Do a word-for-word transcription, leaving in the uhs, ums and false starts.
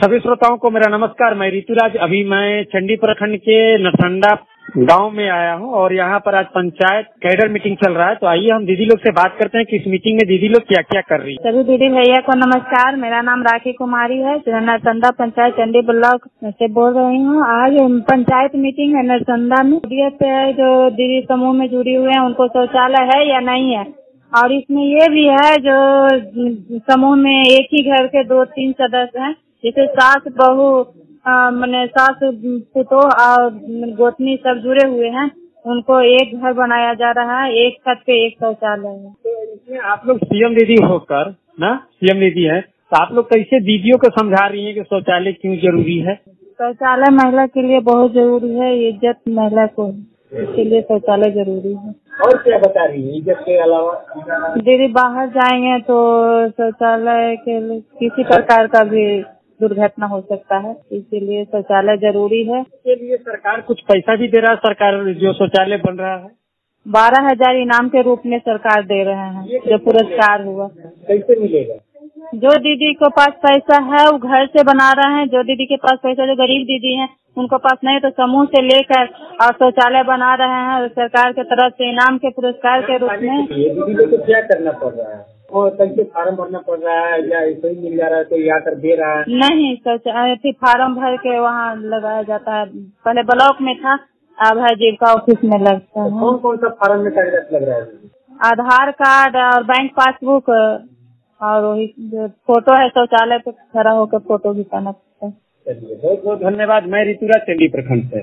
सभी श्रोताओं को मेरा नमस्कार। मैं ऋतुराज, अभी मैं चंडी प्रखंड के नरसंडा गांव में आया हूं और यहाँ पर आज पंचायत कैडर मीटिंग चल रहा है। तो आइए हम दीदी लोग से बात करते हैं कि इस मीटिंग में दीदी लोग क्या क्या कर रही है। सभी दीदी भैया को नमस्कार। मेरा नाम राखी कुमारी है, नरसंडा पंचायत चंडी ब्लॉक से बोल रही हूँ। आज पंचायत मीटिंग है नरसंडा में। पे जो दीदी समूह में जुड़ी हुए हैं उनको शौचालय है या नहीं है, और इसमें ये भी है जो समूह में एक ही घर के दो तीन सदस्य हैं, जैसे सास बहू मैंने सास पुतोह और गोतनी सब जुड़े हुए हैं, उनको एक घर बनाया जा रहा है। एक छत पे एक शौचालय है। तो इसमें आप लोग सीएम दीदी होकर ना सीएम दीदी है, तो आप लोग कैसे दीदियों को समझा रही हैं कि शौचालय क्यों जरूरी है? शौचालय महिला के लिए बहुत जरूरी है, इज्जत महिला को, इसके लिए शौचालय जरूरी है। और क्या बता रही है इज्जत के अलावा? दीदी बाहर जाएंगे तो शौचालय के लिए किसी प्रकार का भी दुर्घटना हो सकता है, इसीलिए शौचालय जरूरी है। इसके लिए सरकार कुछ पैसा भी दे रहा है। सरकार जो शौचालय बन रहा है बारह हजार इनाम के रूप में सरकार दे रहे हैं, जो पुरस्कार हुआ। कैसे मिलेगा? जो दीदी के पास पैसा है वो घर से बना रहे हैं। जो दीदी के पास पैसा, जो गरीब दीदी हैं उनको पास नहीं, तो समूह से लेकर और शौचालय बना रहे हैं सरकार की तरफ से इनाम के पुरस्कार के रूप में। दीदी को क्या करना पड़ रहा है? और कैसे फार्म भरना पड़ रहा है या ऐसे ही मिल जा रहा है, कोई आकर दे रहा है? नहीं, शौचालय फार्म भर के वहाँ लगाया जाता है। पहले ब्लॉक में था, अब है जीविका ऑफिस में लगता है। कौन कौन सा फार्म में कागजात लग रहा है? आधार कार्ड और बैंक पासबुक और वही जो फोटो है शौचालय पे खड़ा होकर फोटो भी पाना पड़ता है। चलिए, बहुत बहुत धन्यवाद। मैं ऋतुराज, चंडी प्रखंड से।